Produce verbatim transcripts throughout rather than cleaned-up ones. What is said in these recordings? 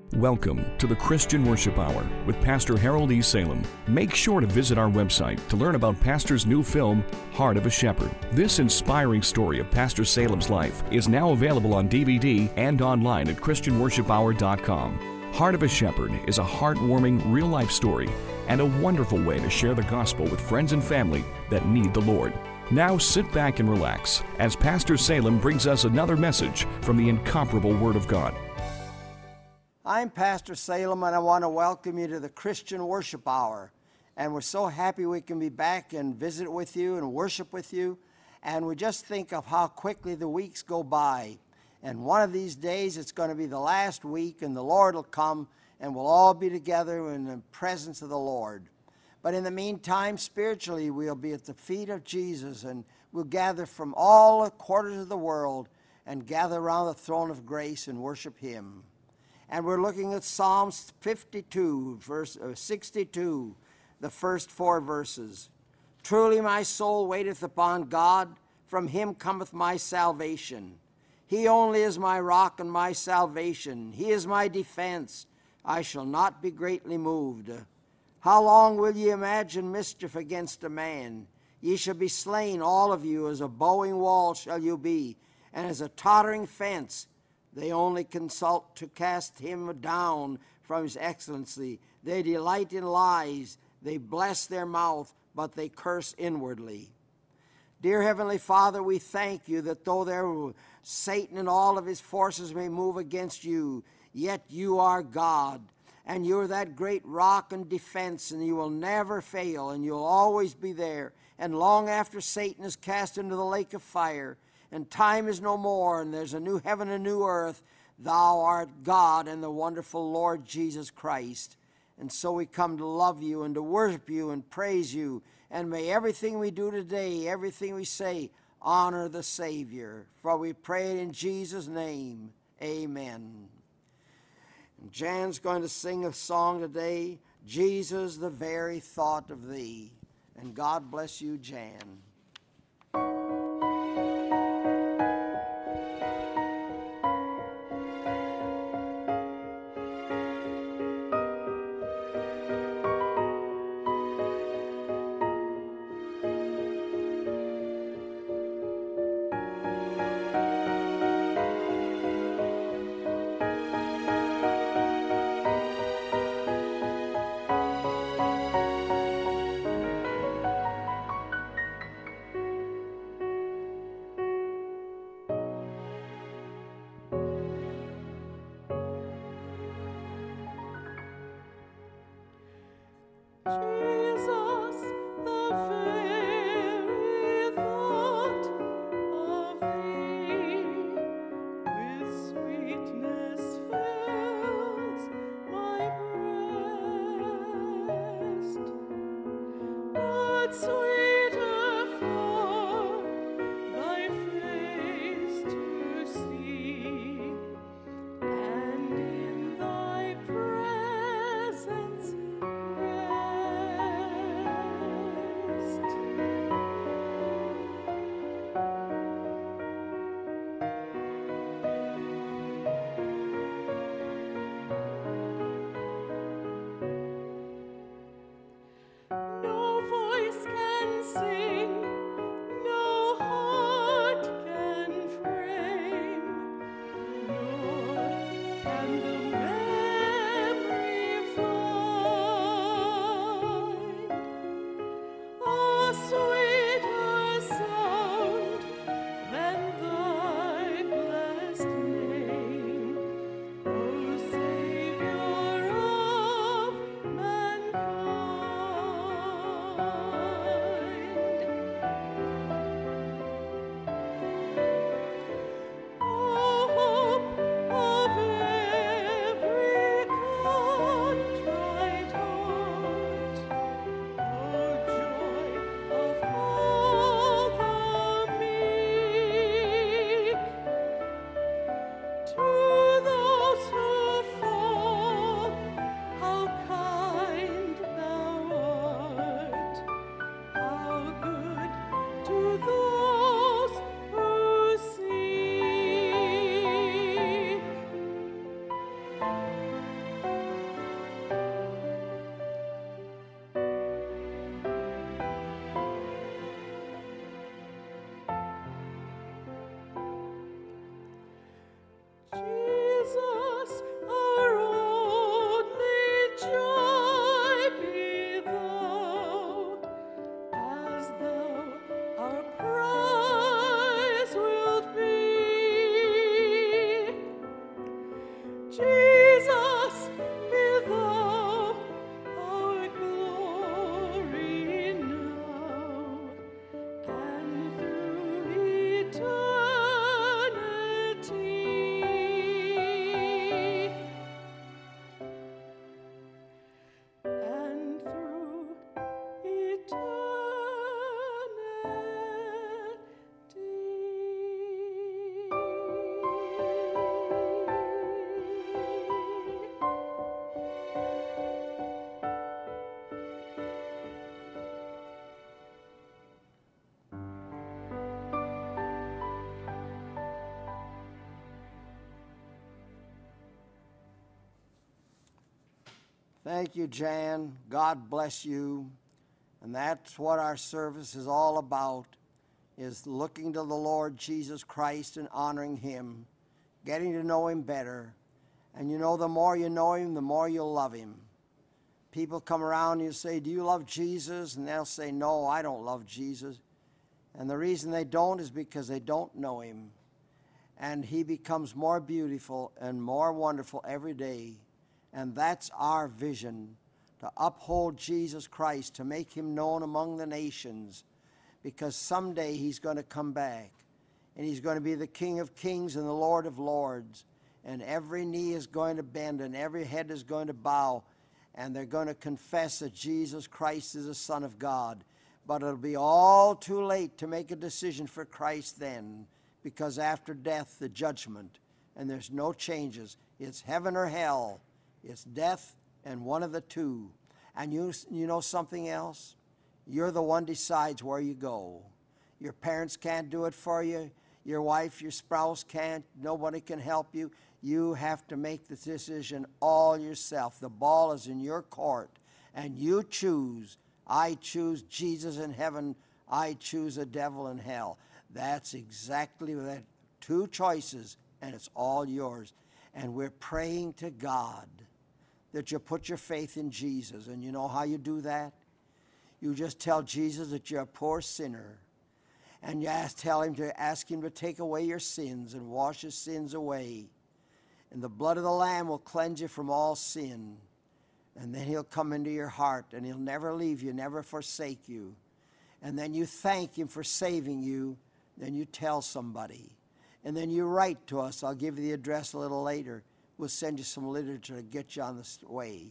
Welcome to the Christian Worship Hour with Pastor Harold E. Salem. Make sure to visit our website to learn about Pastor's new film, Heart of a Shepherd. This inspiring story of Pastor Salem's life is now available on D V D and online at Christian Worship Hour dot com. Heart of a Shepherd is a heartwarming, real-life story and a wonderful way to share the gospel with friends and family that need the Lord. Now sit back and relax as Pastor Salem brings us another message from the incomparable Word of God. I'm Pastor Salem, and I want to welcome you to the Christian Worship Hour. And we're so happy we can be back and visit with you and worship with you. And we just think of how quickly the weeks go by. And one of these days, it's going to be the last week, and the Lord will come, and we'll all be together in the presence of the Lord. But in the meantime, spiritually, we'll be at the feet of Jesus, and we'll gather from all the quarters of the world and gather around the throne of grace and worship Him. And we're looking at Psalms fifty-two, verse sixty-two, the first four verses. Truly my soul waiteth upon God, from Him cometh my salvation. He only is my rock and my salvation. He is my defense. I shall not be greatly moved. How long will ye imagine mischief against a man? Ye shall be slain, all of you, as a bowing wall shall you be, and as a tottering fence. They only consult to cast him down from his excellency. They delight in lies. They bless their mouth, but they curse inwardly. Dear Heavenly Father, we thank you that though there Satan and all of his forces may move against you, yet you are God, and you're that great rock and defense, and you will never fail, and you'll always be there. And long after Satan is cast into the lake of fire, and time is no more, and there's a new heaven and new earth, thou art God and the wonderful Lord Jesus Christ. And so we come to love you and to worship you and praise you. And may everything we do today, everything we say, honor the Savior. For we pray it in Jesus' name. Amen. And Jan's going to sing a song today, Jesus, the very thought of thee. And God bless you, Jan. No voice can Thank you, Jan. God bless you. And that's what our service is all about, is looking to the Lord Jesus Christ and honoring Him, getting to know Him better. And you know, the more you know Him, the more you'll love Him. People come around and you say, do you love Jesus? And they'll say, no, I don't love Jesus. And the reason they don't is because they don't know Him. And He becomes more beautiful and more wonderful every day. And that's our vision, to uphold Jesus Christ, to make Him known among the nations, because someday He's going to come back, and He's going to be the King of kings and the Lord of lords, and every knee is going to bend and every head is going to bow, and they're going to confess that Jesus Christ is the Son of God. But it'll be all too late to make a decision for Christ then, because after death, the judgment, and there's no changes. It's heaven or hell. It's death and one of the two. And you, you know something else? You're the one decides where you go. Your parents can't do it for you. Your wife, your spouse can't. Nobody can help you. You have to make the decision all yourself. The ball is in your court, and you choose. I choose Jesus in heaven. I choose the devil in hell. That's exactly that. Two choices, and it's all yours. And we're praying to God that you put your faith in Jesus. And you know how you do that? You just tell Jesus that you're a poor sinner. And you ask, tell Him to ask Him to take away your sins and wash your sins away. And the blood of the Lamb will cleanse you from all sin. And then He'll come into your heart, and He'll never leave you, never forsake you. And then you thank Him for saving you. Then you tell somebody. And then you write to us. I'll give you the address a little later. We'll send you some literature to get you on the way.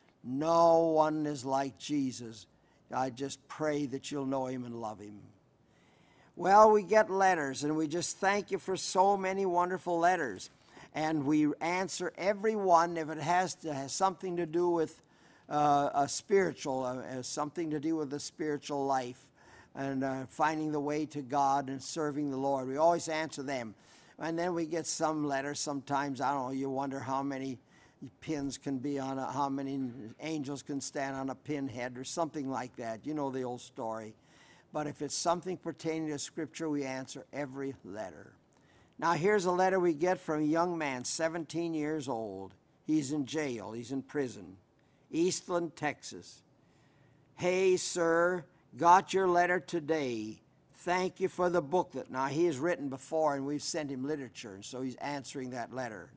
No one is like Jesus. I just pray that you'll know Him and love Him. Well, we get letters, and we just thank you for so many wonderful letters. And we answer every one if it has to has something to do with uh, a spiritual, uh, something to do with the spiritual life, and uh, finding the way to God and serving the Lord. We always answer them. And then we get some letters sometimes, I don't know, you wonder how many pins can be on a, how many angels can stand on a pinhead or something like that. You know the old story. But if it's something pertaining to Scripture, we answer every letter. Now here's a letter we get from a young man, seventeen years old. He's in jail. He's in prison. Eastland, Texas. Hey, sir, got your letter today. Thank you for the booklet. Now, he has written before, and we've sent him literature, and so he's answering that letter.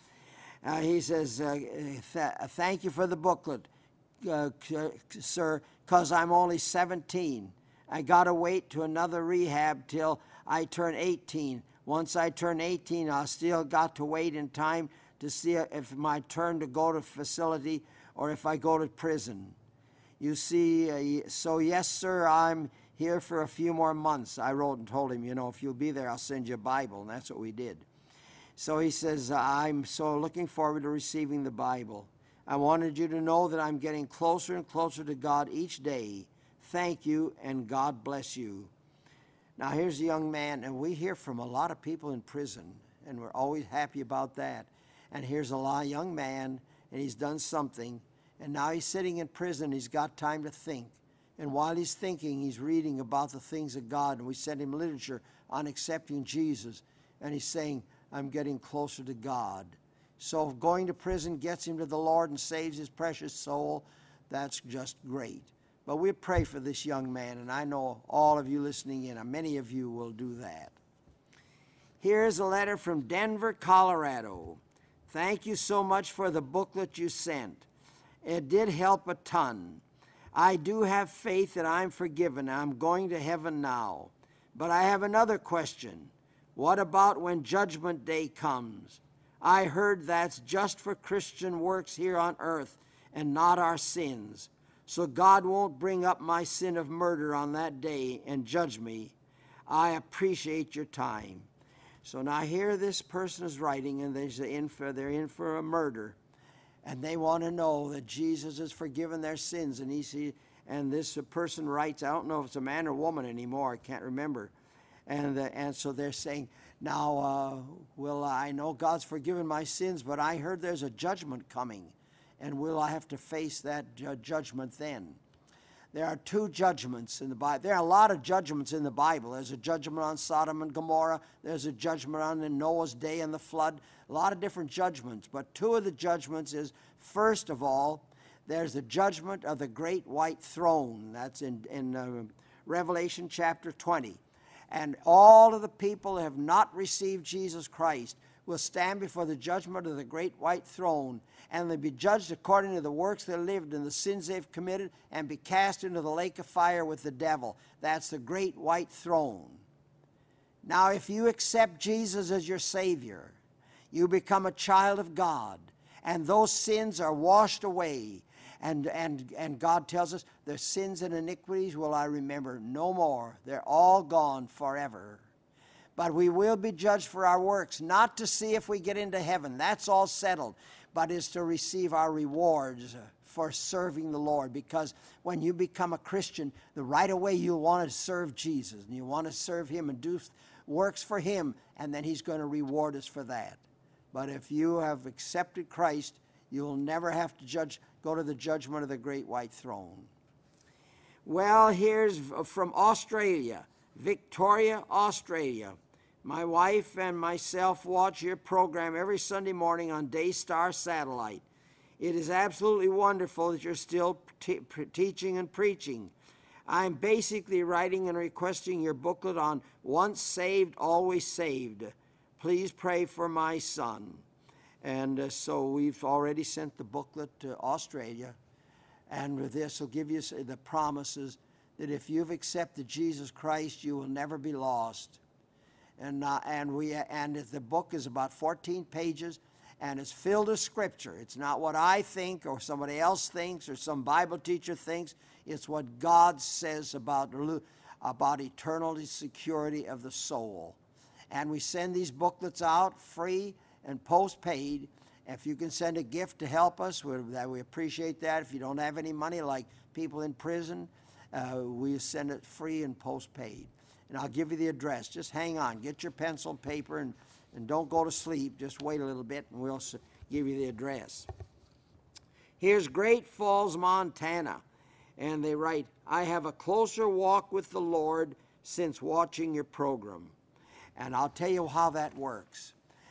Uh, he says, uh, th thank you for the booklet, uh, sir, because I'm only seventeen. I got to wait to another rehab till I turn eighteen. Once I turn eighteen, I still got to wait in time to see if my turn to go to facility or if I go to prison. You see, uh, so yes, sir, I'm here for a few more months. I wrote and told him, you know, if you'll be there, I'll send you a Bible, and that's what we did. So he says, I'm so looking forward to receiving the Bible. I wanted you to know that I'm getting closer and closer to God each day. Thank you, and God bless you. Now, here's a young man, and we hear from a lot of people in prison, and we're always happy about that. And here's a lot, young man, and he's done something, and now he's sitting in prison. He's got time to think. And while he's thinking, he's reading about the things of God, and we send him literature on accepting Jesus, and he's saying, I'm getting closer to God. So if going to prison gets him to the Lord and saves his precious soul, that's just great. But we pray for this young man, and I know all of you listening in, and many of you will do that. Here's a letter from Denver, Colorado. Thank you so much for the booklet you sent. It did help a ton. I do have faith that I'm forgiven. I'm going to heaven now. But I have another question. What about when Judgment Day comes? I heard that's just for Christian works here on earth and not our sins. So God won't bring up my sin of murder on that day and judge me. I appreciate your time. So now here this person is writing, and they're in for, they're in for a murder. And they want to know that Jesus has forgiven their sins. And he see, and this person writes, I don't know if it's a man or woman anymore, I can't remember. And, uh, and so they're saying, now, uh, well, I know God's forgiven my sins, but I heard there's a judgment coming. and we'll have to face that ju- judgment then. There are two judgments in the Bible. There are a lot of judgments in the Bible. There's a judgment on Sodom and Gomorrah. There's a judgment on the Noah's day and the flood. A lot of different judgments. But two of the judgments is, first of all, there's the judgment of the great white throne. That's in, in uh, Revelation chapter twenty. And all of the people that have not received Jesus Christ will stand before the judgment of the great white throne, and they'll be judged according to the works they lived and the sins they've committed, and be cast into the lake of fire with the devil. That's the great white throne. Now, if you accept Jesus as your Savior, you become a child of God, and those sins are washed away. And, and, and God tells us, the sins and iniquities will I remember no more. They're all gone forever. But we will be judged for our works, not to see if we get into heaven. That's all settled. But is to receive our rewards for serving the Lord. Because when you become a Christian, the right away you'll want to serve Jesus. And you want to serve Him and do works for Him. And then He's going to reward us for that. But if you have accepted Christ, you'll never have to judge, go to the judgment of the great white throne. Well, here's from Australia, Victoria, Australia. My wife and myself watch your program every Sunday morning on Daystar Satellite. It is absolutely wonderful that you're still te- teaching and preaching. I'm basically writing and requesting your booklet on Once Saved, Always Saved. Please pray for my son. And uh, so we've already sent the booklet to Australia. And with this will give you the promises that if you've accepted Jesus Christ, you will never be lost. And uh, and we and the book is about fourteen pages, and it's filled with Scripture. It's not what I think or somebody else thinks or some Bible teacher thinks. It's what God says about, about eternal security of the soul. And we send these booklets out free and postpaid. If you can send a gift to help us, we, we appreciate that. If you don't have any money, like people in prison, uh, we send it free and postpaid. And I'll give you the address. Just hang on. Get your pencil and paper, and, and don't go to sleep. Just wait a little bit, and we'll give you the address. Here's Great Falls, Montana. And they write, I have a closer walk with the Lord since watching your program. And I'll tell you how that works.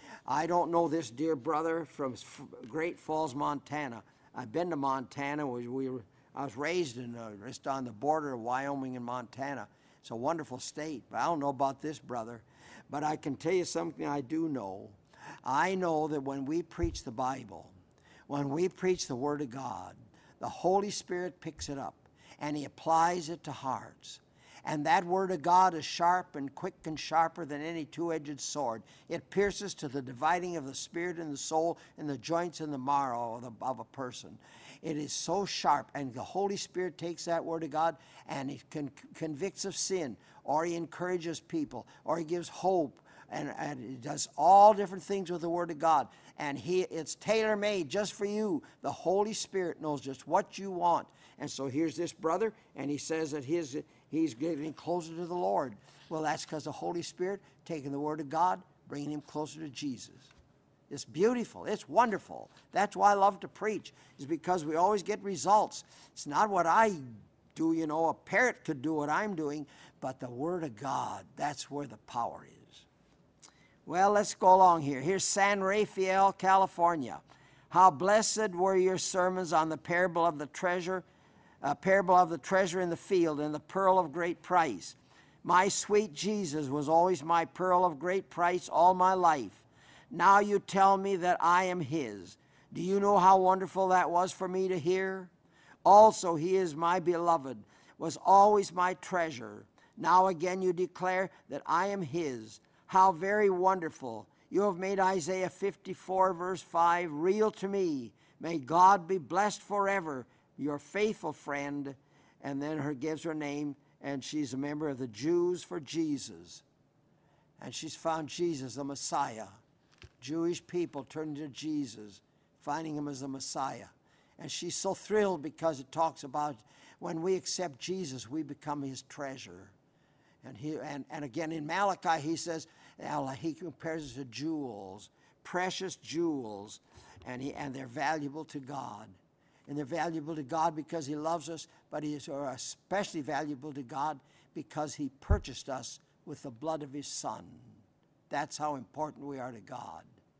I don't know this dear brother from Great Falls, Montana. I've been to Montana. We, we were, I was raised in uh, just on the border of Wyoming and Montana. It's a wonderful state, but I don't know about this brother. But I can tell you something I do know. I know that when we preach the Bible, when we preach the Word of God, the Holy Spirit picks it up and He applies it to hearts. And that Word of God is sharp and quick and sharper than any two-edged sword. It pierces to the dividing of the spirit and the soul and the joints and the marrow of, the, of a person. It is so sharp, and the Holy Spirit takes that Word of God and He con- convicts of sin, or He encourages people, or He gives hope, and, and He does all different things with the Word of God. And he, it's tailor-made just for you. The Holy Spirit knows just what you want. And so here's this brother, and he says that his, he's getting closer to the Lord. Well, that's because the Holy Spirit taking the Word of God, bringing him closer to Jesus. It's beautiful. It's wonderful. That's why I love to preach, is because we always get results. It's not what I do, you know, a parrot could do what I'm doing, but the Word of God, that's where the power is. Well, let's go along here. Here's San Rafael, California. How blessed were your sermons on the parable of the treasure, uh, parable of the treasure in the field and the pearl of great price. My sweet Jesus was always my pearl of great price all my life. Now you tell me that I am His. Do you know how wonderful that was for me to hear? Also, He is my beloved, was always my treasure. Now again you declare that I am His. How very wonderful. You have made Isaiah fifty-four, verse five, real to me. May God be blessed forever, your faithful friend. And then her gives her name, and she's a member of the Jews for Jesus. And she's found Jesus, the Messiah. Jewish people turning to Jesus, finding Him as the Messiah. And she's so thrilled because it talks about when we accept Jesus, we become His treasure. And, he, and, and again, in Malachi, he says, he compares it to jewels, precious jewels. and, he, and they're valuable to God. And they're valuable to God because He loves us, but He is especially valuable to God because He purchased us with the blood of His Son. That's how important we are to God.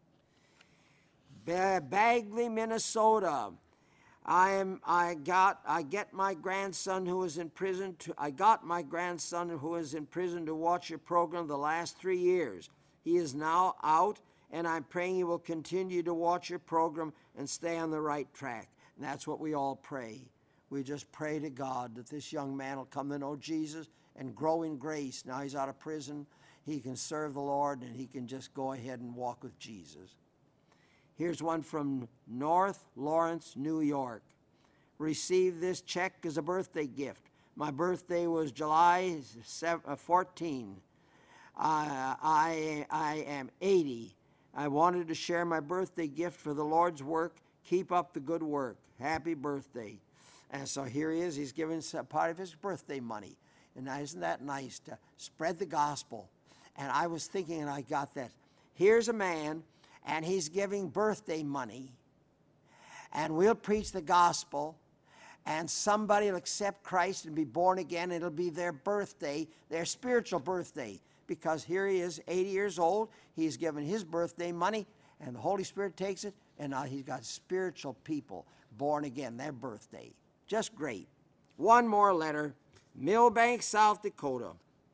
Bagley, Minnesota. I am. I got. I get my grandson who is in prison. To, I got my grandson who is in prison to watch your program the last three years. He is now out, and I'm praying he will continue to watch your program and stay on the right track. And that's what we all pray. We just pray to God that this young man will come to know Jesus and grow in grace. Now he's out of prison. He can serve the Lord, and he can just go ahead and walk with Jesus. Here's one from North Lawrence, New York. Received this check as a birthday gift. My birthday was July fourteenth. Uh, I, I am eighty. I wanted to share my birthday gift for the Lord's work. Keep up the good work. Happy birthday. And so here he is. He's giving part of his birthday money. And isn't that nice to spread the gospel? And I was thinking, and I got that. Here's a man, and he's giving birthday money. And we'll preach the gospel, and somebody will accept Christ and be born again. It'll be their birthday, their spiritual birthday. Because here he is, eighty years old. He's given his birthday money, and the Holy Spirit takes it, and now he's got spiritual people born again, their birthday. Just great. One more letter. Millbank, South Dakota.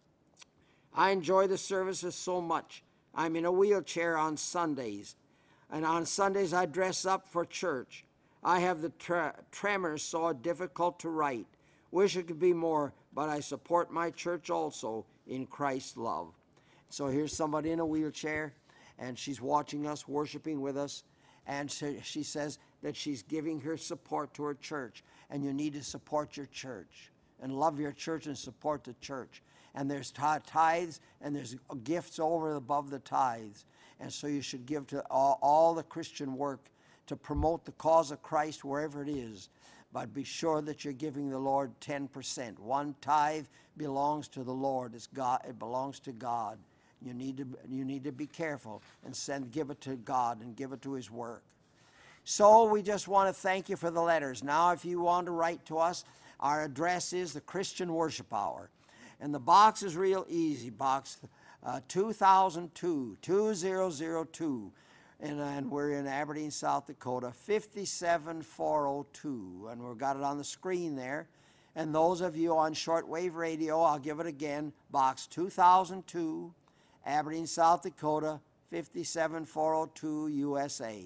I enjoy the services so much. I'm in a wheelchair on Sundays, and on Sundays I dress up for church. I have the tre- tremors so difficult to write. Wish it could be more, but I support my church also in Christ's love. So here's somebody in a wheelchair, and she's watching us, worshiping with us, and she, she says that she's giving her support to her church, and you need to support your church and love your church and support the church. And there's tithes, and there's gifts over and above the tithes. And so you should give to all, all the Christian work to promote the cause of Christ wherever it is. But be sure that you're giving the Lord ten percent. One tithe belongs to the Lord. It's God, it belongs to God. You need to, you need to be careful and send, give it to God and give it to His work. So we just want to thank you for the letters. Now, if you want to write to us, our address is the Christian Worship Hour. And the box is real easy. Box uh, two thousand two, two thousand two. And, and we're in Aberdeen, South Dakota, fifty-seven four oh two. And we've got it on the screen there. And those of you on shortwave radio, I'll give it again. Box two thousand two, Aberdeen, South Dakota, fifty-seven four oh two, U S A.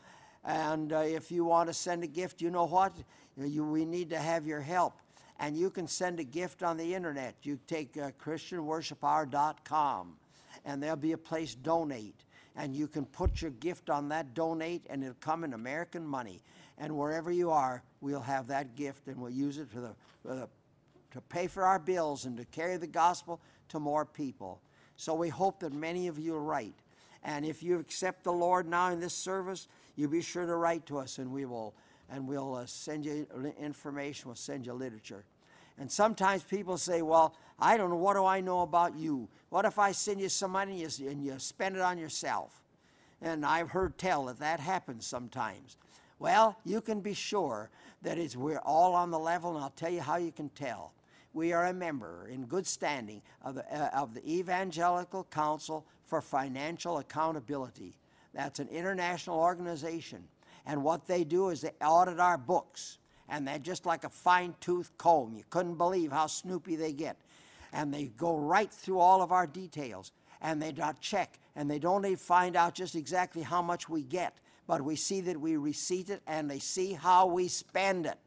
And uh, if you want to send a gift, you know what? You, we need to have your help. And you can send a gift on the internet. You take uh, Christian Worship Hour dot com, and there'll be a place, donate. And you can put your gift on that donate, and it'll come in American money. And wherever you are, we'll have that gift, and we'll use it for the, for the, to pay for our bills and to carry the gospel to more people. So we hope that many of you will write. And if you accept the Lord now in this service, you be sure to write to us, and we will and we'll uh, send you information, we'll send you literature. And sometimes people say, well, I don't know, what do I know about you? What if I send you some money and you, and you spend it on yourself? And I've heard tell that that happens sometimes. Well, you can be sure that it's, we're all on the level, and I'll tell you how you can tell. We are a member in good standing of the, uh, of the Evangelical Council for Financial Accountability. That's an international organization. And what they do is they audit our books. And they're just like a fine-tooth comb. You couldn't believe how snoopy they get. And they go right through all of our details. And they don't check. And they don't even find out just exactly how much we get. But we see that we receipt it, and they see how we spend it.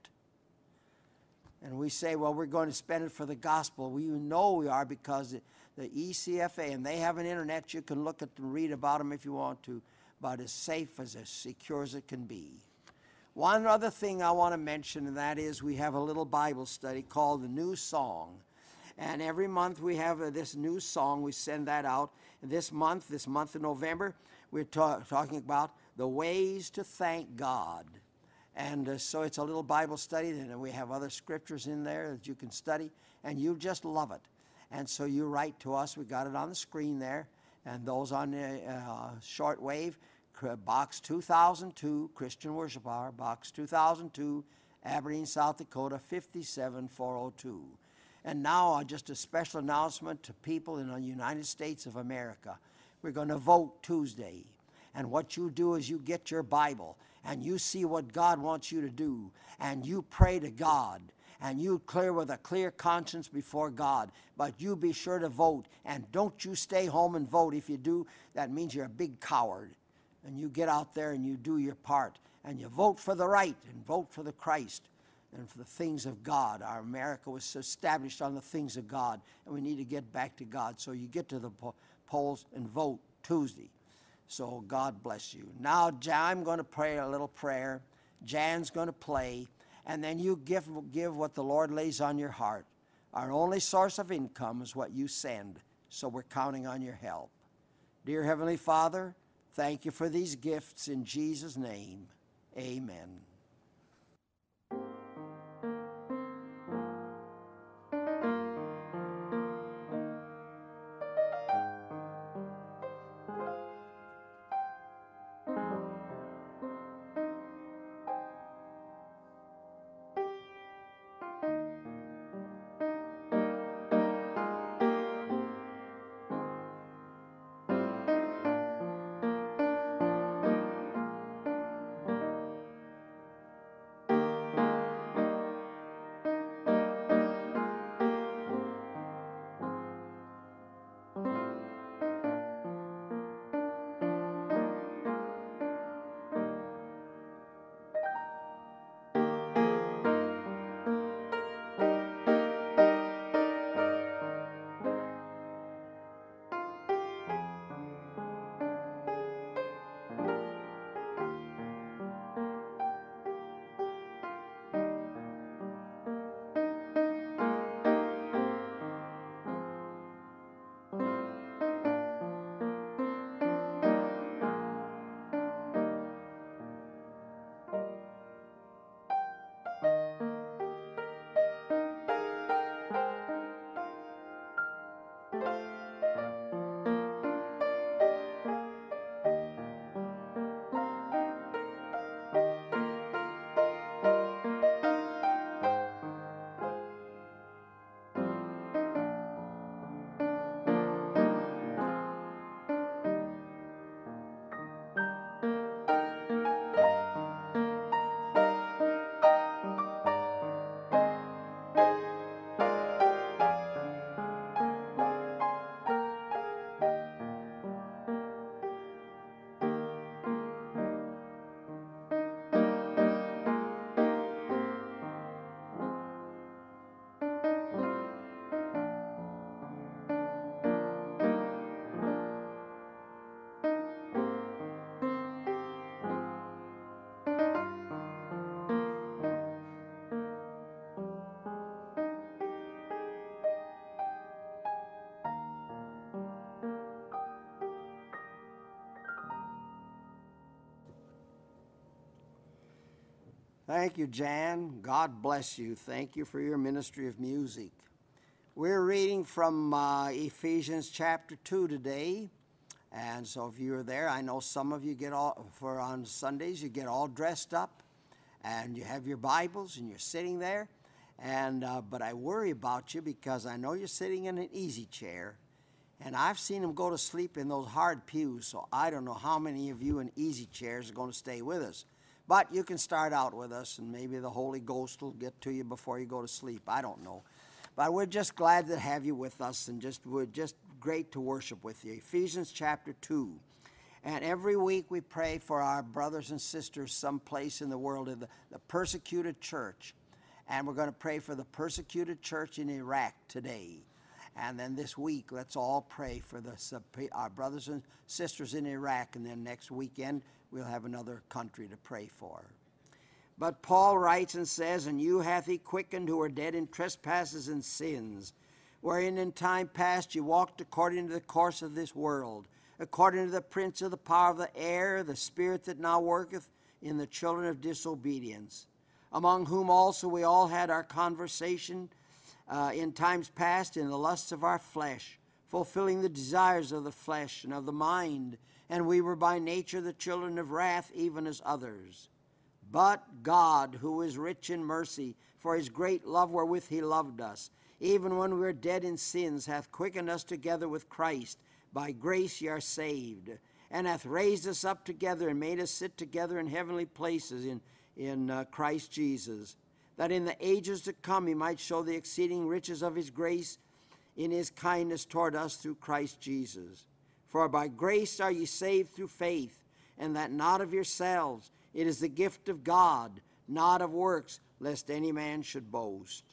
And we say, well, we're going to spend it for the gospel. We know we are because the E C F A, and they have an internet. You can look at and read about them if you want to. But as safe, as, as secure as it can be. One other thing I want to mention, and that is we have a little Bible study called The New Song. And every month we have uh, this new song. We send that out. And this month, this month of November, we're ta- talking about the ways to thank God. And uh, so it's a little Bible study, and we have other scriptures in there that you can study, and you just love it. And so you write to us. We got it on the screen there. And those on the uh, shortwave, Box two thousand two, Christian Worship Hour, Box two thousand two, Aberdeen, South Dakota, fifty-seven four oh two. And now uh, just a special announcement to people in the United States of America. We're going to vote Tuesday. And what you do is you get your Bible and you see what God wants you to do, and you pray to God, and you clear with a clear conscience before God. But you be sure to vote, and don't you stay home and vote. If you do, that means you're a big coward. And you get out there and you do your part, and you vote for the right and vote for the Christ and for the things of God. Our America was established on the things of God, and we need to get back to God. So you get to the po- polls and vote Tuesday. So God bless you. Now I'm going to pray a little prayer. Jan's going to play, and then you give, give what the Lord lays on your heart. Our only source of income is what you send, so we're counting on your help. Dear Heavenly Father, thank you for these gifts in Jesus' name. Amen. Thank you, Jan. God bless you. Thank you for your ministry of music. We're reading from uh, Ephesians chapter two today. And so if you're there, I know some of you get all, for on Sundays, you get all dressed up and you have your Bibles and you're sitting there. And uh, but I worry about you because I know you're sitting in an easy chair. And I've seen them go to sleep in those hard pews, so I don't know how many of you in easy chairs are going to stay with us. But you can start out with us, and maybe the Holy Ghost will get to you before you go to sleep. I don't know. But we're just glad to have you with us, and just we're just great to worship with you. Ephesians chapter two. And every week we pray for our brothers and sisters someplace in the world, in the, the persecuted church. And we're going to pray for the persecuted church in Iraq today. And then this week, let's all pray for the, our brothers and sisters in Iraq. And then next weekend, we'll have another country to pray for. But Paul writes and says, "And you hath he quickened who are dead in trespasses and sins, wherein in time past you walked according to the course of this world, according to the prince of the power of the air, the spirit that now worketh in the children of disobedience, among whom also we all had our conversation uh, in times past in the lusts of our flesh, fulfilling the desires of the flesh and of the mind, and we were by nature the children of wrath, even as others. But God, who is rich in mercy, for his great love wherewith he loved us, even when we were dead in sins, hath quickened us together with Christ. By grace ye are saved, and hath raised us up together, and made us sit together in heavenly places in, in uh, Christ Jesus, that in the ages to come he might show the exceeding riches of his grace in his kindness toward us through Christ Jesus. For by grace are ye saved through faith, and that not of yourselves. It is the gift of God, not of works, lest any man should boast.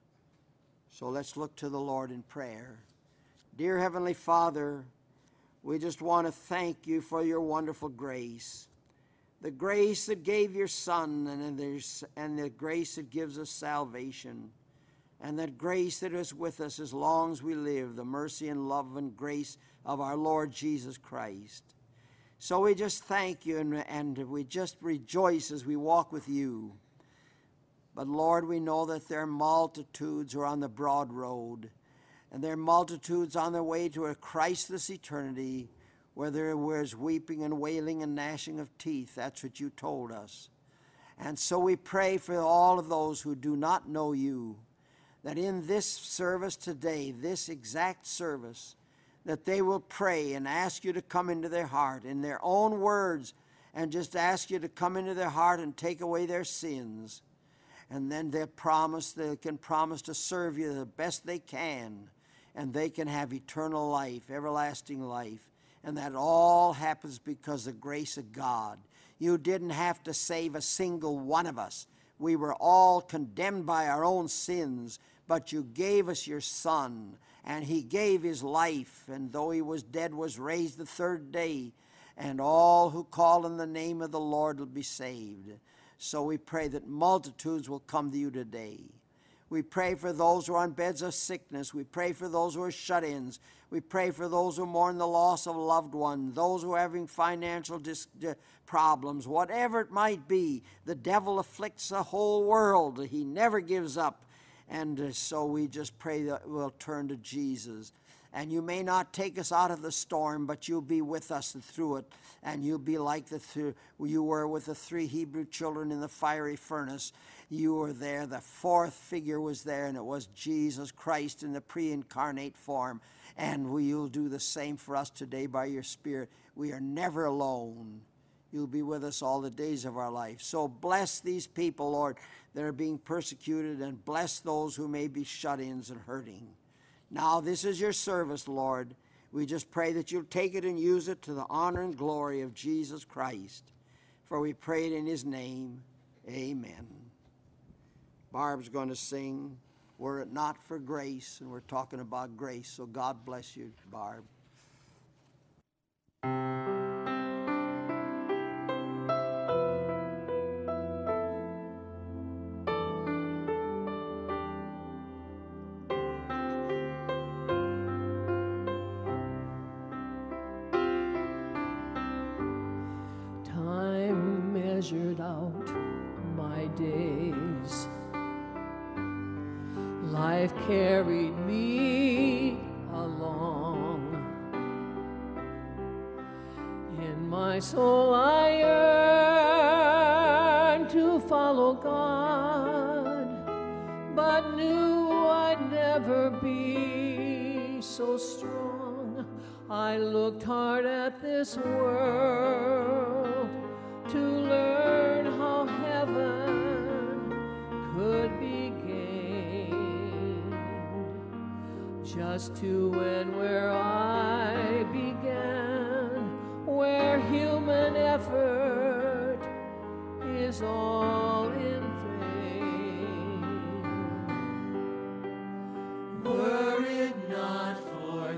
So let's look to the Lord in prayer. Dear Heavenly Father, we just want to thank you for your wonderful grace. The grace that gave your Son, and there's, and the grace that gives us salvation. And that grace that is with us as long as we live, the mercy and love and grace of our Lord Jesus Christ. So we just thank you, and, and we just rejoice as we walk with you. But Lord, we know that there are multitudes who are on the broad road, and there are multitudes on their way to a Christless eternity, where there is weeping and wailing and gnashing of teeth. That's what you told us. And so we pray for all of those who do not know you, that in this service today, this exact service, that they will pray and ask you to come into their heart in their own words, and just ask you to come into their heart and take away their sins. And then they promise, they can promise to serve you the best they can, and they can have eternal life, everlasting life. And that all happens because of the grace of God. You didn't have to save a single one of us. We were all condemned by our own sins, but you gave us your Son, and he gave his life, and though he was dead, was raised the third day, and all who call in the name of the Lord will be saved. So we pray that multitudes will come to you today. We pray for those who are on beds of sickness. We pray for those who are shut-ins. We pray for those who mourn the loss of a loved one, those who are having financial dis- problems, whatever it might be. The devil afflicts the whole world. He never gives up. And uh, so we just pray that we'll turn to Jesus. And you may not take us out of the storm, but you'll be with us through it. And you'll be like the th- you were with the three Hebrew children in the fiery furnace. You were there. The fourth figure was there, and it was Jesus Christ in the pre-incarnate form. And we, you'll do the same for us today by your Spirit. We are never alone. You'll be with us all the days of our life. So bless these people, Lord, that are being persecuted, and bless those who may be shut-ins and hurting. Now, this is your service, Lord. We just pray that you'll take it and use it to the honor and glory of Jesus Christ. For we pray it in his name. Amen. Barb's going to sing, "Were It Not for Grace," and we're talking about grace. So God bless you, Barb. Time measured out my days. Life carried me along. In my soul I yearned to follow God, but knew I'd never be so strong. I looked hard at this world to learn how heaven could be gained, just to end where I began, where human effort is all in vain. Were it not for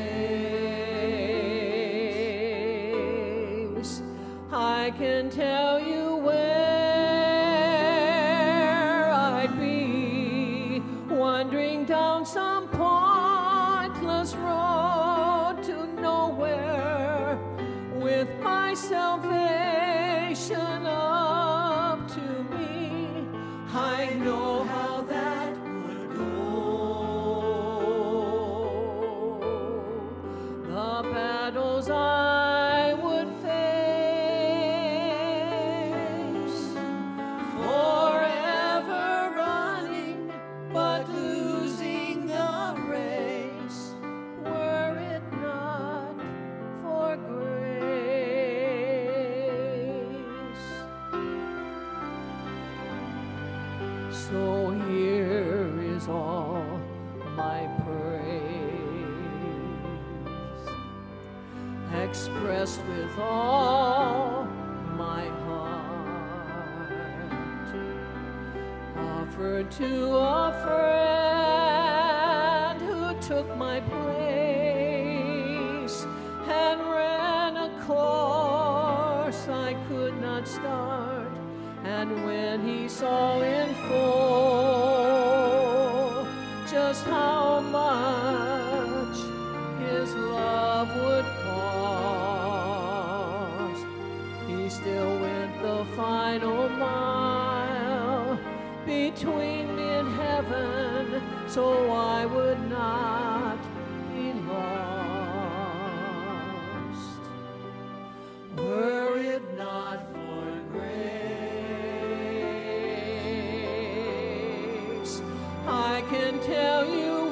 grace, I can tell you where I'd be, wandering down some pointless road to nowhere, with my salvation up to me. I know how that would go. The battles I would So here is all my praise, expressed with all my heart, offered to a friend who took my place and ran a course I could not start. And when he saw in full just how much his love would cost, he still went the final mile between me and heaven, so I would not be lost. Were it not for grace, I can tell you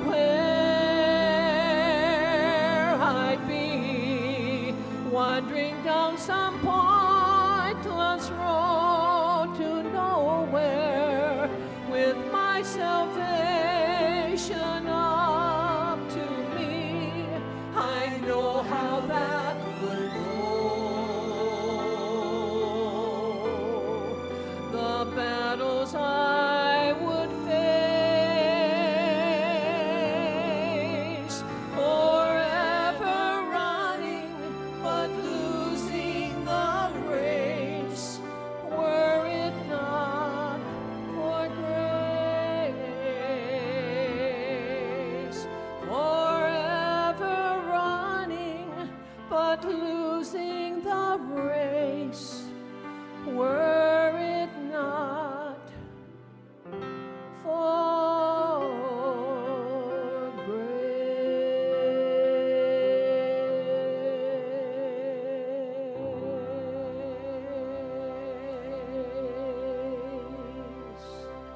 where I'd be, wandering down some pointless road to nowhere, with my salvation up to me. I know how that would go. The battles I would face, forever running but losing the race, were it not for grace. Forever running but losing the race, were it not for grace.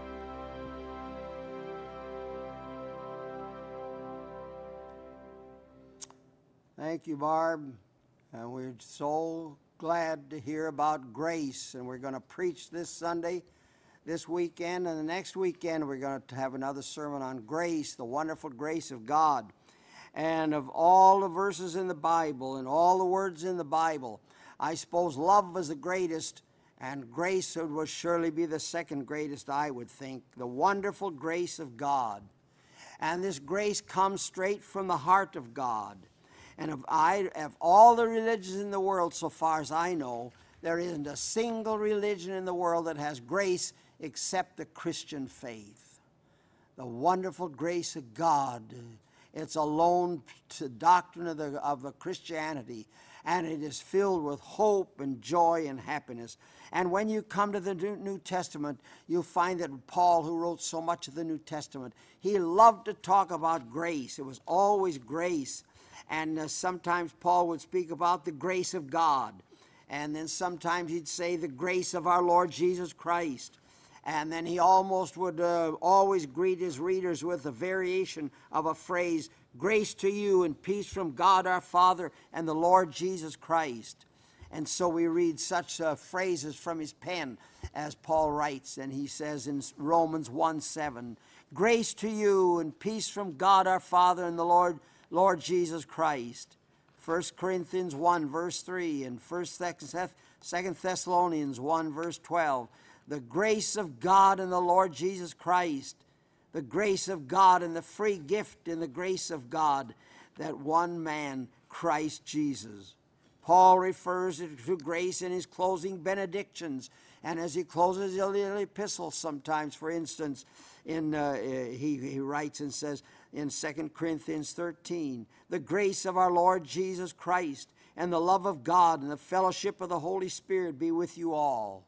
Thank you, Barb. And we're so glad to hear about grace. And we're going to preach this Sunday, this weekend, and the next weekend we're going to have another sermon on grace, the wonderful grace of God. And of all the verses in the Bible and all the words in the Bible, I suppose love was the greatest, and grace would surely be the second greatest, I would think. The wonderful grace of God. And this grace comes straight from the heart of God. And of, I, of all the religions in the world, so far as I know, there isn't a single religion in the world that has grace except the Christian faith. The wonderful grace of God. It's a lone doctrine of, the, of the Christianity, and it is filled with hope and joy and happiness. And when you come to the New Testament, you'll find that Paul, who wrote so much of the New Testament, he loved to talk about grace. It was always grace. And uh, sometimes Paul would speak about the grace of God. And then sometimes he'd say the grace of our Lord Jesus Christ. And then he almost would uh, always greet his readers with a variation of a phrase, grace to you and peace from God our Father and the Lord Jesus Christ. And so we read such uh, phrases from his pen as Paul writes. And he says in Romans one seven, grace to you and peace from God our Father and the Lord Lord Jesus Christ. First Corinthians one, verse three, and First Second Thessalonians one, verse twelve. The grace of God and the Lord Jesus Christ, the grace of God and the free gift in the grace of God, that one man, Christ Jesus. Paul refers to grace in his closing benedictions, and as he closes the epistle sometimes, for instance, in uh, he, he writes and says, in Second Corinthians thirteen, the grace of our Lord Jesus Christ and the love of God and the fellowship of the Holy Spirit be with you all.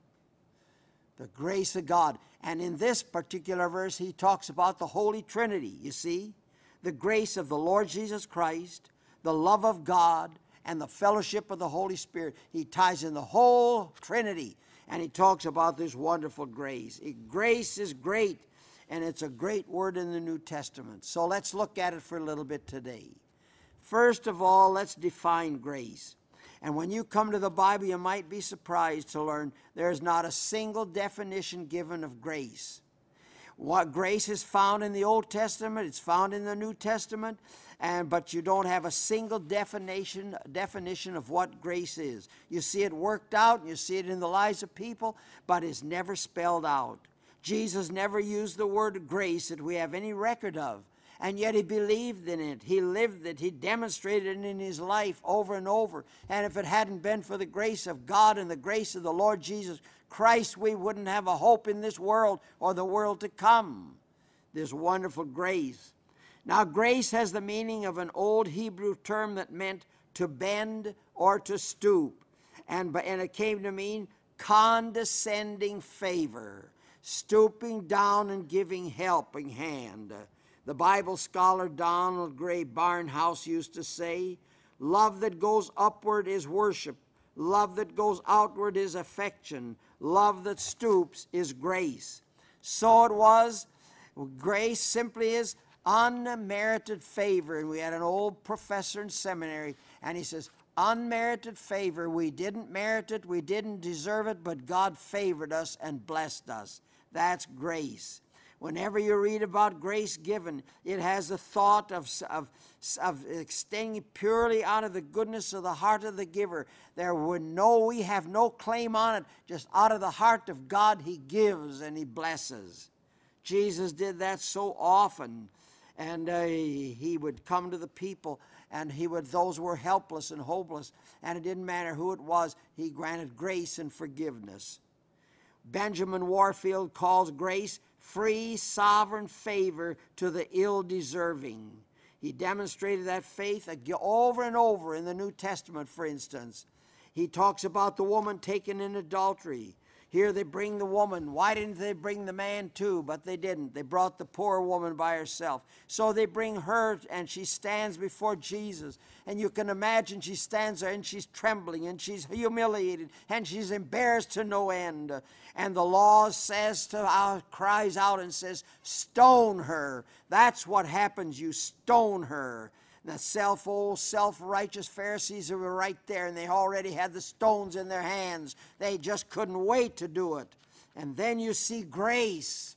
The grace of God. And in this particular verse, he talks about the Holy Trinity, you see. The grace of the Lord Jesus Christ, the love of God, and the fellowship of the Holy Spirit. He ties in the whole Trinity, and he talks about this wonderful grace. Grace is great. And it's a great word in the New Testament. So let's look at it for a little bit today. First of all, let's define grace. And when you come to the Bible, you might be surprised to learn there's not a single definition given of grace. What grace is found in the Old Testament, it's found in the New Testament, and but you don't have a single definition definition of what grace is. You see it worked out, and you see it in the lives of people, but it's never spelled out. Jesus never used the word grace that we have any record of, and yet he believed in it. He lived it. He demonstrated it in his life over and over. And if it hadn't been for the grace of God and the grace of the Lord Jesus Christ, we wouldn't have a hope in this world or the world to come. This wonderful grace. Now, grace has the meaning of an old Hebrew term that meant to bend or to stoop. And, and it came to mean condescending favor, stooping down and giving helping hand. The Bible scholar Donald Gray Barnhouse used to say, love that goes upward is worship. Love that goes outward is affection. Love that stoops is grace. So it was. Grace simply is unmerited favor. And we had an old professor in seminary, and he says, unmerited favor. We didn't merit it, we didn't deserve it, but God favored us and blessed us. That's grace. Whenever you read about grace given, it has the thought of, of, of extending purely out of the goodness of the heart of the giver. There would no, we have no claim on it. Just out of the heart of God, he gives and he blesses. Jesus did that so often. And uh, he would come to the people, and he would, those were helpless and hopeless, and it didn't matter who it was, he granted grace and forgiveness. Benjamin Warfield calls grace free, sovereign favor to the ill-deserving. He demonstrated that faith over and over in the New Testament, for instance. He talks about the woman taken in adultery. Here they bring the woman. Why didn't they bring the man too? But they didn't. They brought the poor woman by herself. So they bring her, and she stands before Jesus. And you can imagine she stands there, and she's trembling, and she's humiliated, and she's embarrassed to no end. And the law says to, uh, cries out and says, stone her. That's what happens. You stone her. The self old self-righteous Pharisees who were right there, and they already had the stones in their hands. They just couldn't wait to do it. And then you see grace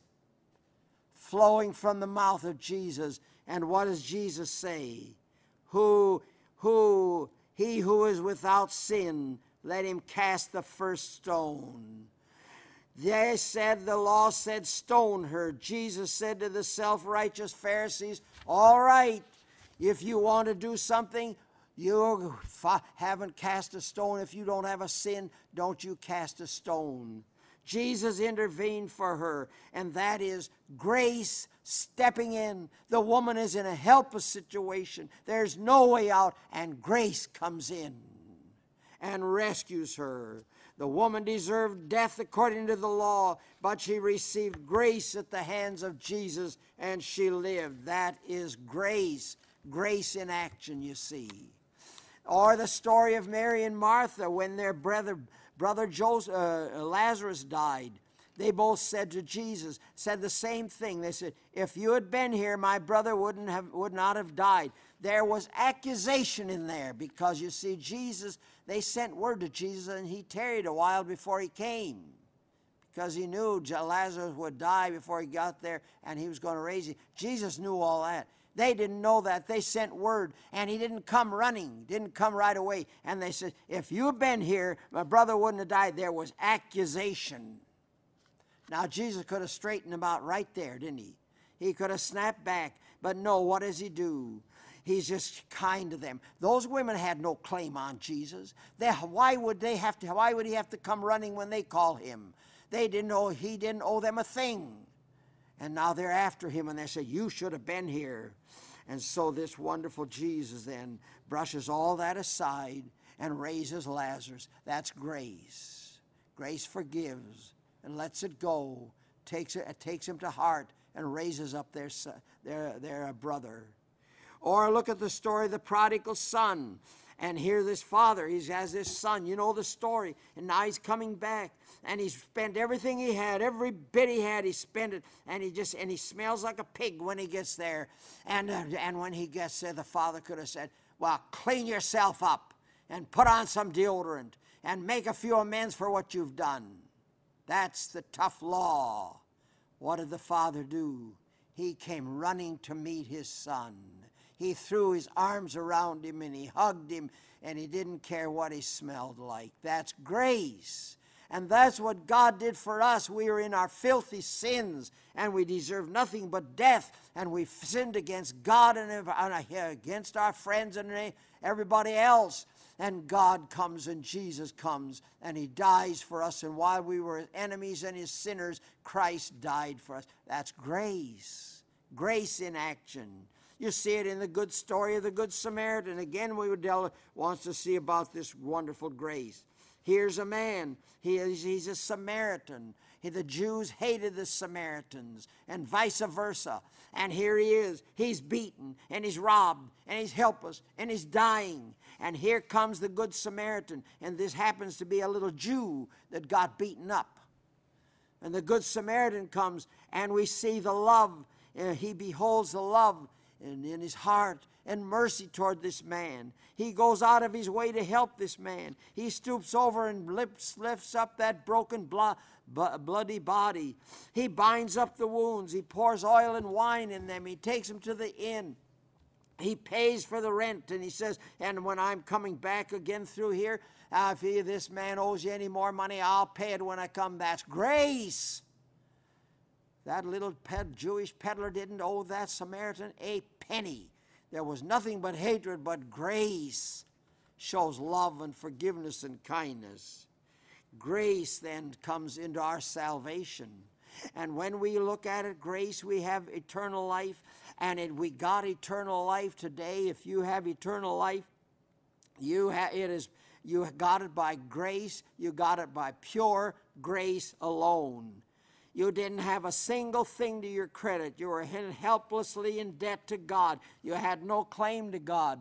flowing from the mouth of Jesus. And what does Jesus say? Who, who, he who is without sin, let him cast the first stone. They said, the law said, stone her. Jesus said to the self-righteous Pharisees, all right, if you want to do something, you haven't cast a stone. If you don't have a sin, don't you cast a stone. Jesus intervened for her, and that is grace stepping in. The woman is in a helpless situation. There's no way out, and grace comes in and rescues her. The woman deserved death according to the law, but she received grace at the hands of Jesus, and she lived. That is grace. Grace in action, you see. Or the story of Mary and Martha when their brother, brother Joseph, uh, Lazarus died. They both said to Jesus, said the same thing. They said, if you had been here, my brother wouldn't have, would not have died. There was accusation in there because, you see, Jesus, they sent word to Jesus, and he tarried a while before he came because he knew Lazarus would die before he got there, and he was going to raise him. Jesus knew all that. They didn't know that. They sent word, and he didn't come running, didn't come right away. And they said, if you had been here, my brother wouldn't have died. There was accusation. Now, Jesus could have straightened them out right there, didn't he? He could have snapped back. But no, what does he do? He's just kind to them. Those women had no claim on Jesus. They, why would they have to, why would he have to come running when they call him? They didn't know, he didn't owe them a thing. And now they're after him, and they say, you should have been here. And so this wonderful Jesus then brushes all that aside and raises Lazarus. That's grace. Grace forgives and lets it go, takes it, takes him to heart, and raises up their, their, their brother. Or look at the story of the prodigal son. And here this father, he has this son, you know the story, and now he's coming back, and he's spent everything he had, every bit he had, he spent it, and he just, and he smells like a pig when he gets there. And, uh, and when he gets there, the father could have said, well, clean yourself up, and put on some deodorant, and make a few amends for what you've done. That's the tough law. What did the Father do? He came running to meet his Son. He threw his arms around him and he hugged him, and he didn't care what he smelled like. That's grace. And that's what God did for us. We were in our filthy sins, and we deserved nothing but death, and we sinned against God and against our friends and everybody else. And God comes and Jesus comes and he dies for us. And while we were enemies and his sinners, Christ died for us. That's grace. Grace in action. You see it in the good story of the Good Samaritan. Again, we would wants to see about this wonderful grace. Here's a man. He is, he's a Samaritan. He, the Jews hated the Samaritans and vice versa. And here he is. He's beaten and he's robbed and he's helpless and he's dying. And here comes the Good Samaritan. And this happens to be a little Jew that got beaten up. And the Good Samaritan comes and we see the love. Uh, he beholds the love in, in his heart and mercy toward this man. He goes out of his way to help this man. He stoops over and lifts, lifts up that broken blood. bloody body. He binds up the wounds. He pours oil and wine in them. He takes them to the inn. He pays for the rent, and he says, and when I'm coming back again through here, uh, if he, this man owes you any more money, I'll pay it when I come. That's grace. That little ped, Jewish peddler didn't owe that Samaritan a penny. There was nothing but hatred, but grace shows love and forgiveness and kindness. Grace then comes into our salvation. And when we look at it, grace, we have eternal life. And it, we got eternal life today. If you have eternal life, you ha- it is you got it by grace. You got it by pure grace alone. You didn't have a single thing to your credit. You were helplessly in debt to God. You had no claim to God.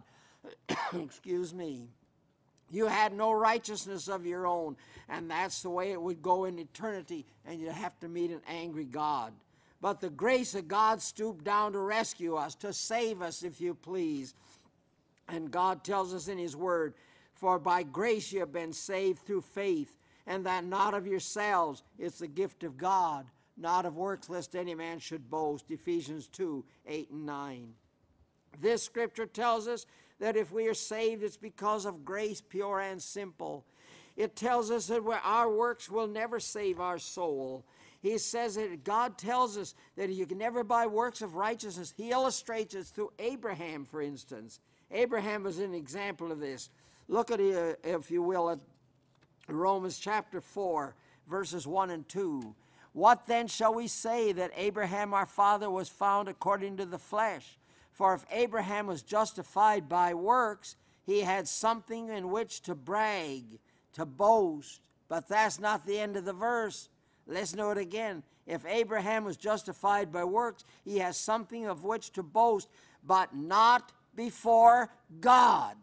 Excuse me. You had no righteousness of your own, and that's the way it would go in eternity, and you'd have to meet an angry God. But the grace of God stooped down to rescue us, to save us, if you please. And God tells us in his word, for by grace you have been saved through faith, and that not of yourselves, it's the gift of God, not of works, lest any man should boast. Ephesians two, eight and nine. This scripture tells us that if we are saved, it's because of grace, pure and simple. It tells us that our works will never save our soul. He says that God tells us that you can never buy works of righteousness. He illustrates it through Abraham, for instance. Abraham was an example of this. Look at it, if you will, at Romans chapter four, verses one and two. What then shall we say that Abraham our father was found according to the flesh? For if Abraham was justified by works, he had something in which to brag, to boast. But that's not the end of the verse. Listen to it again. If Abraham was justified by works, he has something of which to boast, but not before God.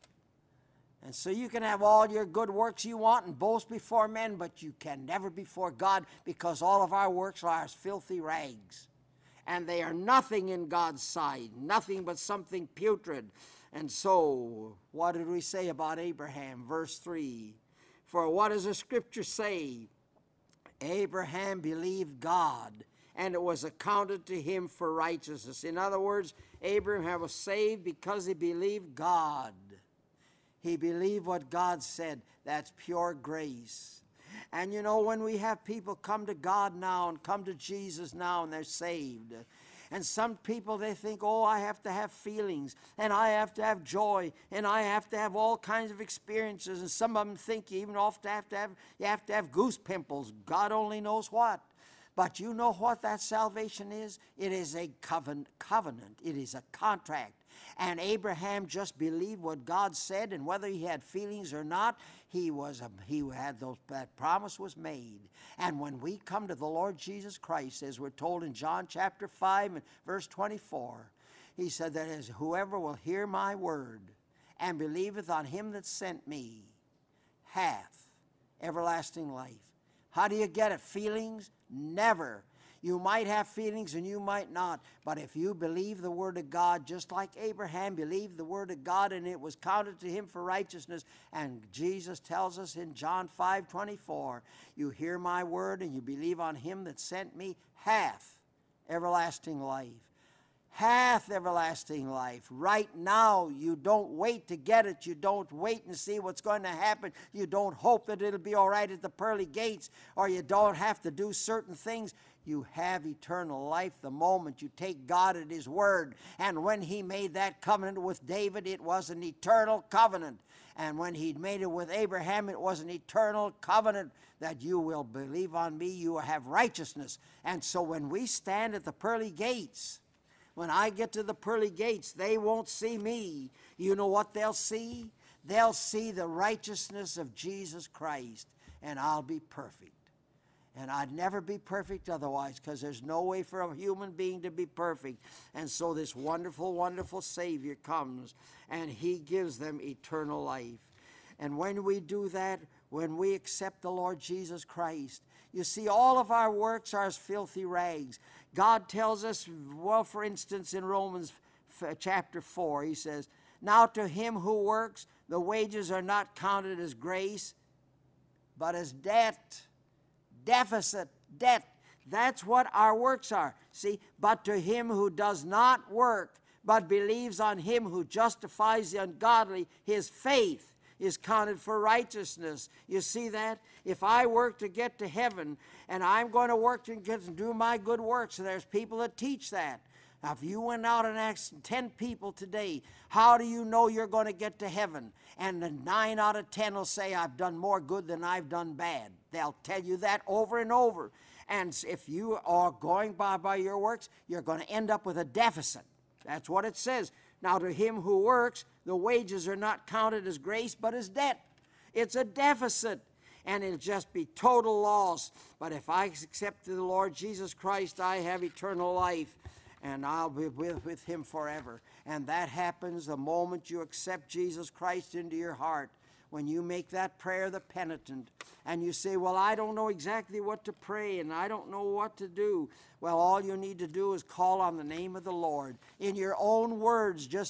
And so you can have all your good works you want and boast before men, but you can never before God, because all of our works are as filthy rags. And they are nothing in God's sight, nothing but something putrid. And so, what did we say about Abraham? Verse three. For what does the scripture say? Abraham believed God, and it was accounted to him for righteousness. In other words, Abraham was saved because he believed God. He believed what God said. That's pure grace. And you know, when we have people come to God now and come to Jesus now and they're saved, and some people, they think, oh, I have to have feelings, and I have to have joy, and I have to have all kinds of experiences, and some of them think you even have to have, to have, you have to have goose pimples. God only knows what. But you know what that salvation is? It is a covenant. covenant. It is a contract. And Abraham just believed what God said, and whether he had feelings or not, he was a, he had those, that promise was made. And when we come to the Lord Jesus Christ, as we're told in John chapter five and verse twenty-four, he said that as whoever will hear my word and believeth on him that sent me hath everlasting life. How do you get it? Feelings? Never. You might have feelings and you might not, but if you believe the Word of God, just like Abraham believed the Word of God and it was counted to him for righteousness, and Jesus tells us in John five twenty-four, you hear my word and you believe on him that sent me, hath everlasting life. Hath everlasting life. Right now, you don't wait to get it. You don't wait and see what's going to happen. You don't hope that it'll be all right at the pearly gates, or you don't have to do certain things. You have eternal life the moment you take God at his word. And when he made that covenant with David, it was an eternal covenant. And when he made it with Abraham, it was an eternal covenant that you will believe on me, you will have righteousness. And so when we stand at the pearly gates, when I get to the pearly gates, they won't see me. You know what they'll see? They'll see the righteousness of Jesus Christ, and I'll be perfect. And I'd never be perfect otherwise, because there's no way for a human being to be perfect. And so this wonderful, wonderful Savior comes, and he gives them eternal life. And when we do that, when we accept the Lord Jesus Christ, you see, all of our works are as filthy rags. God tells us, well, for instance, in Romans chapter four, he says, now to him who works, the wages are not counted as grace, but as debt. Deficit, debt. That's what our works are. See, but to him who does not work, but believes on him who justifies the ungodly, his faith is counted for righteousness. You see that? If I work to get to heaven, and I'm going to work to get and do my good works, and there's people that teach that. Now, if you went out and asked ten people today, how do you know you're going to get to heaven? And the nine out of ten will say, I've done more good than I've done bad. They'll tell you that over and over. And if you are going by, by your works, you're going to end up with a deficit. That's what it says. Now, to him who works, the wages are not counted as grace, but as debt. It's a deficit, and it'll just be total loss. But if I accept the Lord Jesus Christ, I have eternal life, and I'll be with, with him forever. And that happens the moment you accept Jesus Christ into your heart. When you make that prayer, the penitent, and you say, well, I don't know exactly what to pray, and I don't know what to do. Well, all you need to do is call on the name of the Lord. In your own words, just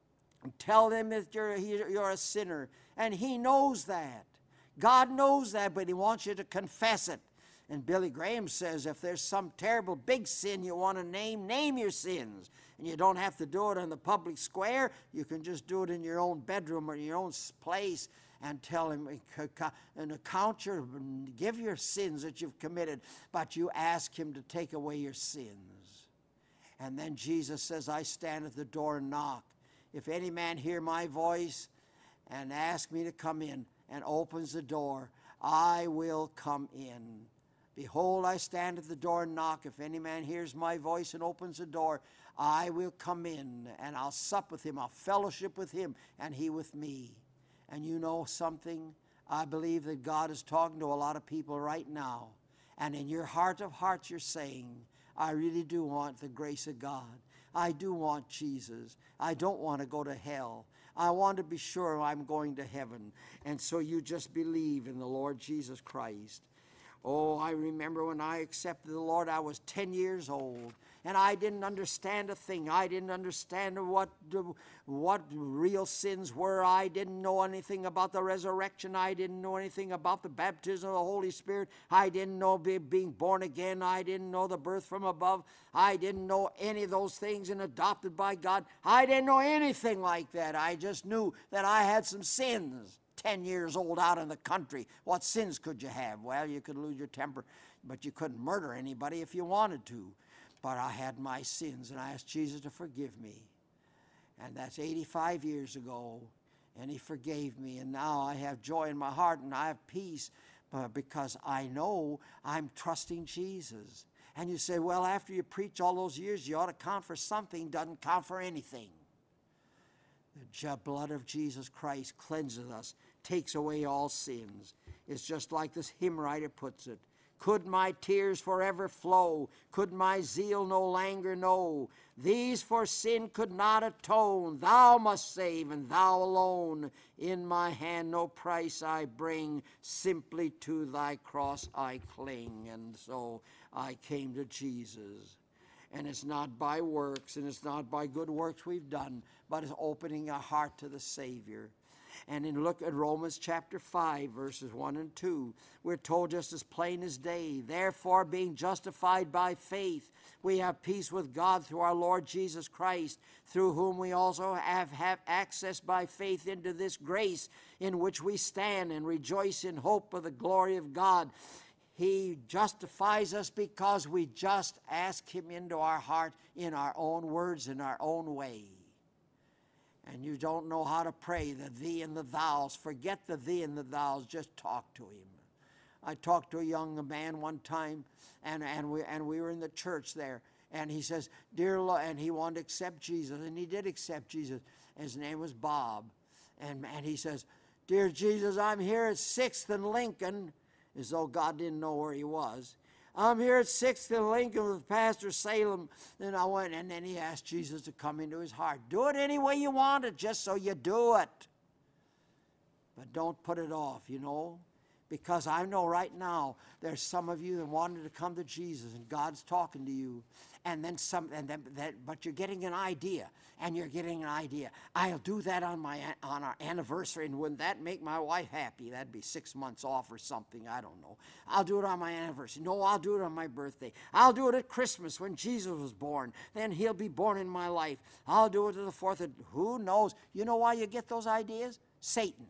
tell him that you're, you're a sinner, and he knows that. God knows that, but he wants you to confess it. And Billy Graham says, if there's some terrible big sin you want to name, name your sins. And you don't have to do it in the public square. You can just do it in your own bedroom or in your own place and tell him, and account your, give your sins that you've committed, but you ask him to take away your sins. And then Jesus says, I stand at the door and knock. If any man hear my voice and ask me to come in, and opens the door, I will come in. Behold, I stand at the door and knock. If any man hears my voice and opens the door, I will come in, and I'll sup with him. I'll fellowship with him, and he with me. And you know something? I believe that God is talking to a lot of people right now. And in your heart of hearts, you're saying, I really do want the grace of God. I do want Jesus. I don't want to go to hell. I want to be sure I'm going to heaven. And so you just believe in the Lord Jesus Christ. Oh, I remember when I accepted the Lord, I was ten years old, and I didn't understand a thing. I didn't understand what, what real sins were. I didn't know anything about the resurrection. I didn't know anything about the baptism of the Holy Spirit. I didn't know be, being born again. I didn't know the birth from above. I didn't know any of those things and adopted by God. I didn't know anything like that. I just knew that I had some sins. Ten years old out in the country. What sins could you have? Well, you could lose your temper, but you couldn't murder anybody if you wanted to. But I had my sins, and I asked Jesus to forgive me. And that's eighty-five years ago, and he forgave me. And now I have joy in my heart, and I have peace because I know I'm trusting Jesus. And you say, well, after you preach all those years, you ought to count for something. Doesn't count for anything. The blood of Jesus Christ cleanses us, takes away all sins. It's just like this hymn writer puts it. Could my tears forever flow? Could my zeal no longer know? These for sin could not atone. Thou must save, and thou alone. In my hand no price I bring. Simply to thy cross I cling. And so I came to Jesus. And it's not by works, and it's not by good works we've done, but it's opening our heart to the Savior. And in look at Romans chapter five, verses one and two, we're told just as plain as day, therefore being justified by faith, we have peace with God through our Lord Jesus Christ, through whom we also have, have access by faith into this grace in which we stand and rejoice in hope of the glory of God. He justifies us because we just ask him into our heart in our own words, in our own way. And you don't know how to pray the thee and the thous. Forget the thee and the thous. Just talk to him. I talked to a young man one time, and, and, we, and we were in the church there. And he says, dear Lord, and he wanted to accept Jesus. And he did accept Jesus. His name was Bob. And, and he says, dear Jesus, I'm here at sixth and Lincoln, as though God didn't know where he was. I'm here at sixth and Lincoln with Pastor Salem. Then I went, and then he asked Jesus to come into his heart. Do it any way you want it, just so you do it. But don't put it off, you know. Because I know right now there's some of you that wanted to come to Jesus, and God's talking to you. And then some, and then that, but you're getting an idea, and you're getting an idea. I'll do that on my on our anniversary, and wouldn't that make my wife happy? That'd be six months off or something. I don't know. I'll do it on my anniversary. No, I'll do it on my birthday. I'll do it at Christmas when Jesus was born. Then he'll be born in my life. I'll do it to the fourth. Of, who knows? You know why you get those ideas? Satan.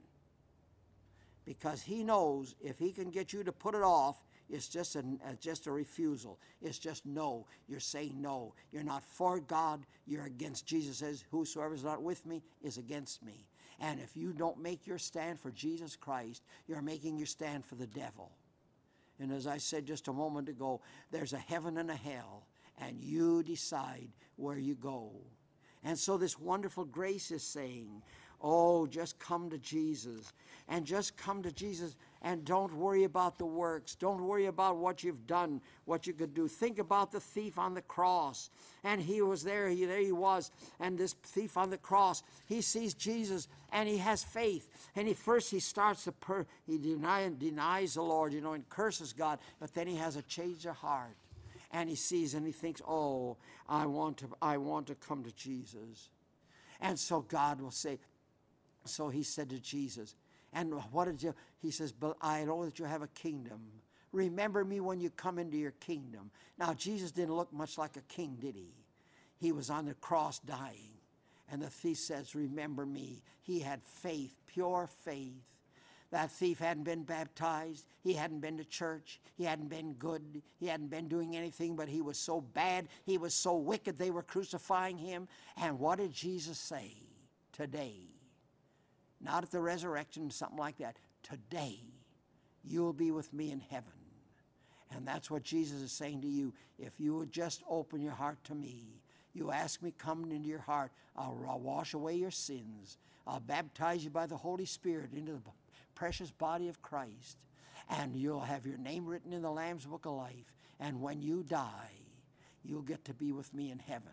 Because he knows if he can get you to put it off, it's just a, uh, just a refusal. It's just no. You're saying no. You're not for God. You're against. Jesus says, whosoever is not with me is against me. And if you don't make your stand for Jesus Christ, you're making your stand for the devil. And as I said just a moment ago, there's a heaven and a hell, and you decide where you go. And so this wonderful grace is saying, oh, just come to Jesus. And just come to Jesus, and don't worry about the works. Don't worry about what you've done, what you could do. Think about the thief on the cross. And he was there. He, there he was. And this thief on the cross, he sees Jesus, and he has faith. And he first he starts to, per, he deny, denies the Lord, you know, and curses God. But then he has a change of heart. And he sees, and he thinks, oh, I want to, I want to come to Jesus. And so God will say, so he said to Jesus, and what did you, he says, but I know that you have a kingdom. Remember me when you come into your kingdom. Now, Jesus didn't look much like a king, did he? He was on the cross dying. And the thief says, remember me. He had faith, pure faith. That thief hadn't been baptized. He hadn't been to church. He hadn't been good. He hadn't been doing anything, but he was so bad. He was so wicked they were crucifying him. And what did Jesus say? Today. Not at the resurrection, something like that. Today, you'll be with me in heaven. And that's what Jesus is saying to you. If you would just open your heart to me, you ask me coming into your heart, I'll, I'll wash away your sins. I'll baptize you by the Holy Spirit into the precious body of Christ. And you'll have your name written in the Lamb's Book of Life. And when you die, you'll get to be with me in heaven.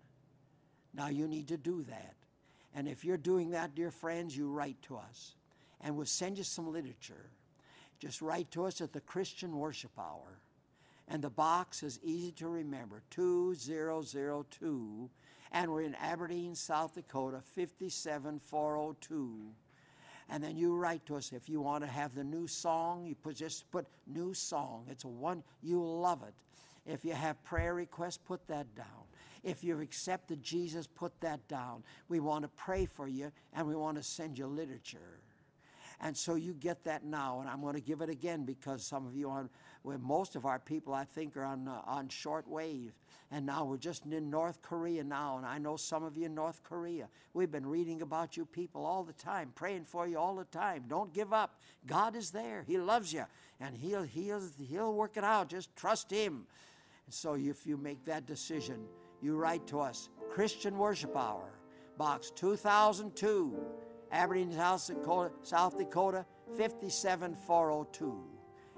Now you need to do that. And if you're doing that, dear friends, you write to us. And we'll send you some literature. Just write to us at the Christian Worship Hour. And the box is easy to remember, two zero zero two. And we're in Aberdeen, South Dakota, five seven four zero two. And then you write to us if you want to have the new song. You put, just put new song. It's a one, you'll love it. If you have prayer requests, put that down. If you've accepted Jesus, put that down. We want to pray for you, and we want to send you literature. And so you get that now, and I'm going to give it again because some of you on, well, most of our people, I think, are on uh, on short wave. And now we're just in North Korea now, and I know some of you in North Korea. We've been reading about you people all the time, praying for you all the time. Don't give up. God is there. He loves you, and he'll, he'll, he'll work it out. Just trust him. And so if you make that decision, you write to us, Christian Worship Hour, Box two thousand two, Aberdeen, South Dakota, South Dakota, five seven four zero two.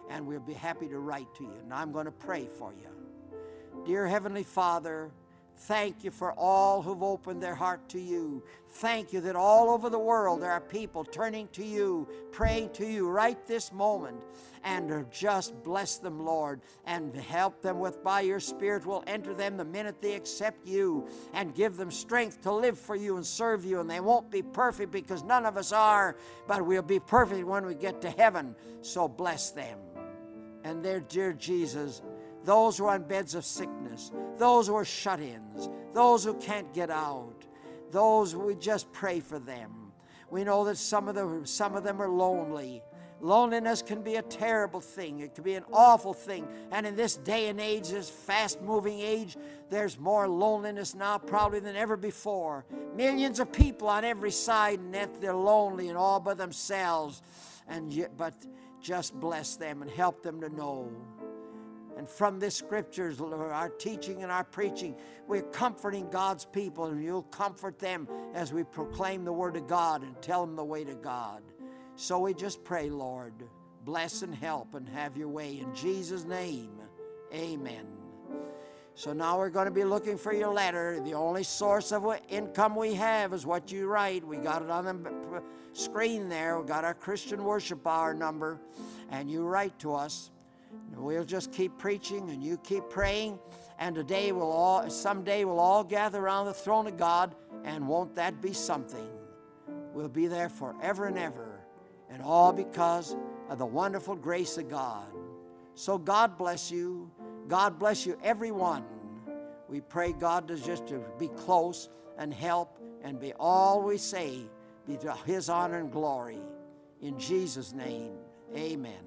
and we'll be happy to write to you. And I'm going to pray for you. Dear Heavenly Father, thank you for all who've opened their heart to you. Thank you that all over the world there are people turning to you, praying to you right this moment. And just bless them, Lord, and help them with, by your Spirit, will enter them the minute they accept you, and give them strength to live for you and serve you. And they won't be perfect, because none of us are, but we'll be perfect when we get to heaven. So bless them. And their dear Jesus, those who are on beds of sickness, those who are shut-ins, those who can't get out, those, we just pray for them. We know that some of them, some of them are lonely. Loneliness can be a terrible thing. It can be an awful thing. And in this day and age, this fast-moving age, there's more loneliness now probably than ever before. Millions of people on every side, and yet they're lonely and all by themselves. And yet, but just bless them and help them to know. And from this scriptures, Lord, our teaching and our preaching, we're comforting God's people, and you'll comfort them as we proclaim the word of God and tell them the way to God. So we just pray, Lord, bless and help and have your way. In Jesus' name, amen. So now we're going to be looking for your letter. The only source of income we have is what you write. We got it on the screen there. We got our Christian Worship Hour number, and you write to us. We'll just keep preaching and you keep praying, and today we'll all, someday we'll all gather around the throne of God, and won't that be something? We'll be there forever and ever, and all because of the wonderful grace of God. So God bless you. God bless you, everyone. We pray God to just to be close and help and be all we say be to His honor and glory. In Jesus' name, amen.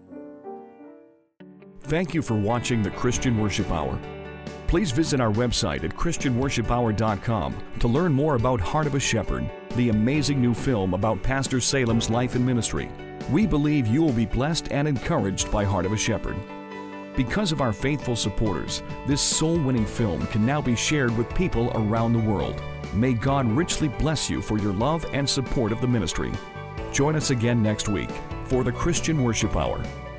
Thank you for watching the Christian Worship Hour. Please visit our website at Christian Worship Hour dot com to learn more about Heart of a Shepherd, the amazing new film about Pastor Salem's life and ministry. We believe you will be blessed and encouraged by Heart of a Shepherd. Because of our faithful supporters, this soul-winning film can now be shared with people around the world. May God richly bless you for your love and support of the ministry. Join us again next week for the Christian Worship Hour.